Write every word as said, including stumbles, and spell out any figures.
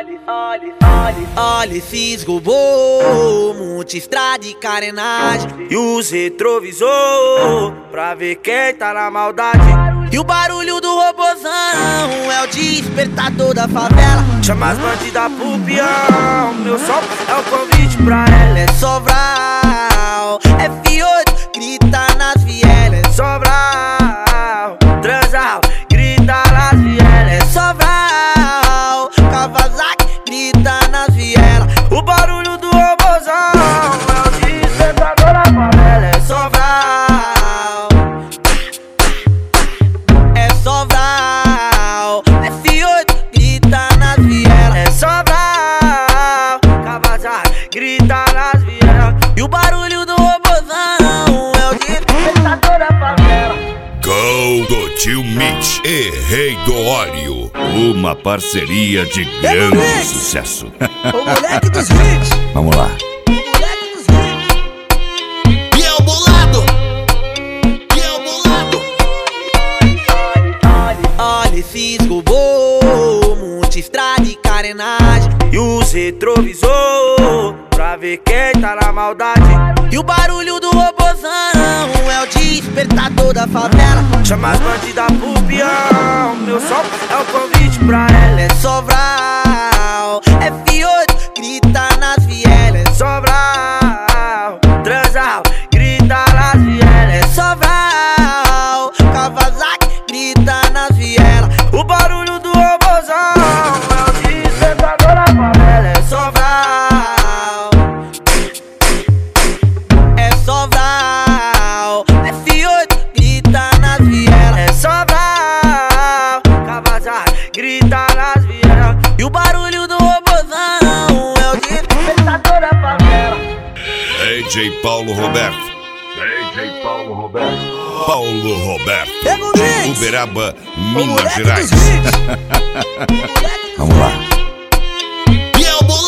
Olhe, olhe, olhe, olhe, fisgo bom, multistrada e carenagem. E os retrovisor, pra ver quem tá na maldade. E o barulho do robozão é o despertador da favela. Chama as bandidas pro peão, meu som é o convite pra ela. É Sobral, F oito, grita nas vielas. É Sobral, Transal, grita nas vielas. É Sobral, Kawasaki, grita nas vielas. O barulho do robozão é o despertador da favela. É Sobral, é Sobral, F oito, grita nas vielas. É Sobral, Kawasaki, grita nas vielas. E o barulho do robozão é o despertador da favela. Gol do Tio Mitch e Rei do Óleo. Uma parceria de grande sucesso. O moleque dos hits. Vamos lá. O moleque dos hits. E é o bolado. E é o bolado. Olhe, fisgo bom, multistrada e carenagem. E os retrovisor, pra ver quem tá na maldade. E o barulho do robozão é o despertador da favela. Chama as bandidas pro peão, meu som é o convite pra ela. É Sobral, F oito, grita nas vielas. É Sobral, Transal, grita nas vielas. É Sobral, Kawasaki, grita nas vielas. O barulho do robozão é o despertador da favela. É Sobral, é Sobral, F oito, grita nas vielas. É Sobral, Kawasaki, grita nas vielas. E o barulho do robozão é o despertador da favela. D J Paulo Roberto. D J Paulo Roberto. Paulo Roberto. Pega o mix. Uberaba, O Minas moleque Gerais. dos hits. Vamos lá. E é o bolado.